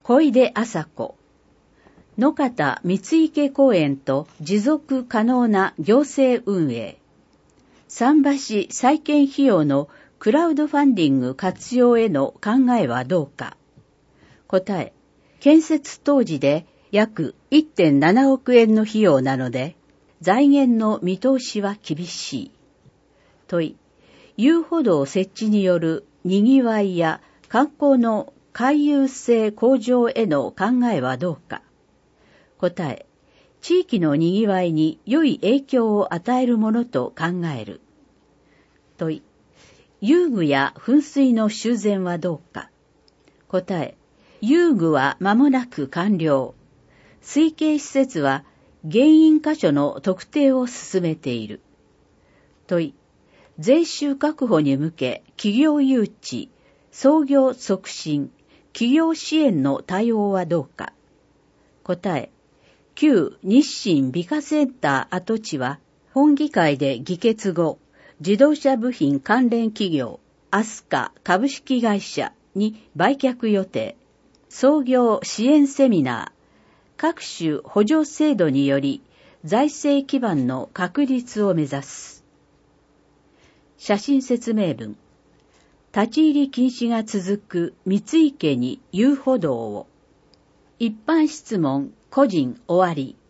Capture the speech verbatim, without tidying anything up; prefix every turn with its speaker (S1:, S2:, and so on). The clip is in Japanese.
S1: 小出麻子。野方三池公園と持続可能な行政運営。桟橋再建費用のクラウドファンディング活用への考えはどうか。答え、建設当時で約 いってんななおくえんの費用なので、財源の見通しは厳しい。問い、遊歩道設置による賑わいや観光の回遊性向上への考えはどうか。答え、地域の賑わいに良い影響を与えるものと考える。問い、遊具や噴水の修繕はどうか。答え、遊具は間もなく完了。推計施設は原因箇所の特定を進めている。問い、税収確保に向け企業誘致、創業促進、企業支援の対応はどうか。答え、旧日清美化センター跡地は本議会で議決後、自動車部品関連企業アスカ株式会社に売却予定。創業支援セミナー、各種補助制度により財政基盤の確立を目指す。写真説明文。立ち入り禁止が続く三池に遊歩道を。一般質問個人終わり。